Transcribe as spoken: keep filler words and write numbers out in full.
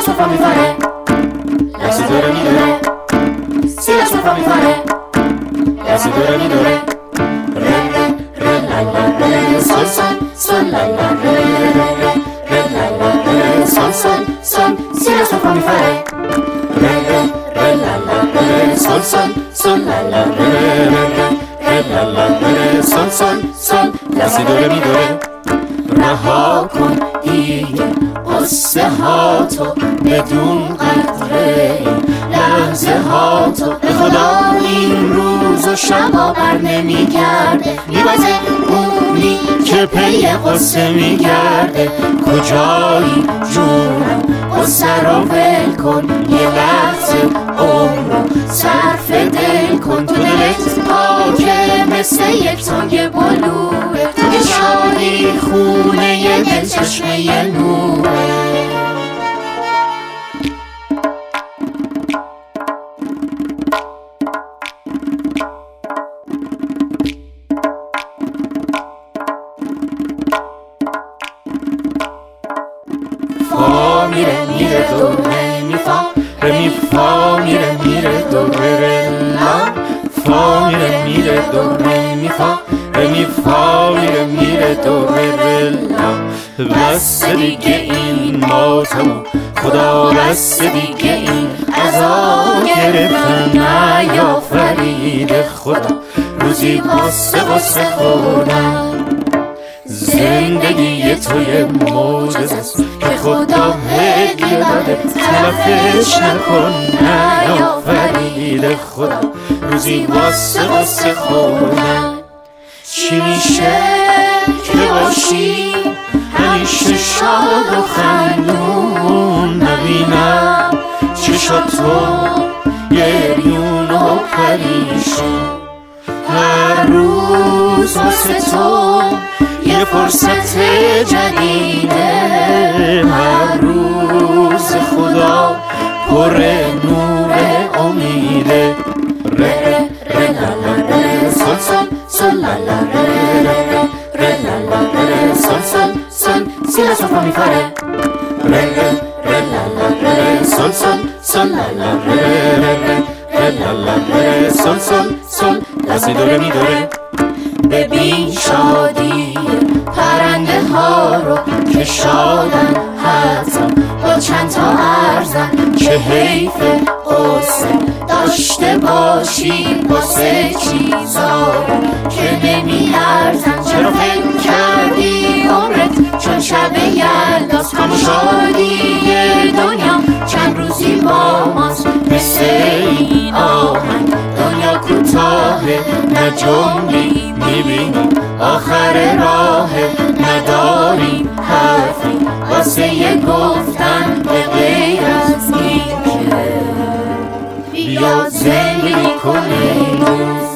sol fa mi fa re, la si do re mi do re, si la sol fa mi fa re, la si do re mi do re, re re re la la re, sol sol sol la la re, re re re la la re, sol sol sol, si la sol fa mi fa re, re re re la la re, sol sol sol la la re, re re re la la re, sol sol sol, la si do re mi do re. رها کن دیگه قصه ها تو بدون قدره لحظه ها تو به خدا این روز و شبا بر نمی کرده میبازه اونی که پی قصه میگرده کجایی جونم قصه رو ول کن یه لحظه عمرو صرف دل کن تو دلت پاکه مثل یک تنگ بلوه تو که شادی خونه یه دل چشمه نوره فا میره میره دو ره می فا ره می فا میره میره دو ره ره لا فا میره میره دو ره می فا ره می فا میره میره دو ره ره لا بس دیگه این ماتمو خدا بس دیگه این عذاب گرفتن نیافرید خدا روزی قصه قصه خوردم زندگی توی معجزه است که خدا هدیه داده تلفش نکن نیافرید خدا روزی واسه واسه خوردن چی میشه که باشی همیشه شاد و خندون نبینم چشاتو گریون و پریشون هر روز واسه تو یه فرصت جدیده هر روز خدا پر نور امیده ره ره لا لا ره سل سل سل لا لا ره ره ره لا لا ره سل سل سل سی لا سل فا می فا ره ره ره ره لا لا ره سل سل سل لا لا ره ره ره لا لا ره سل سل سل لا سی دو ره می دو ره ببین شادی پرنده ها رو که شادن حتما با چند تا ارزن که حیف قصه داشته باشی واسه چیزا که نمی ارزن چرا فکر کردی عمرت چون شب یلداست کام شادی دنیا چند روزی با ماست مثل این آهنگ دنیا کوتاهه نه جملی میبینی آخر راه نداری حرفی واسه یه گفتن به غیر از این که بیا زندگی کنه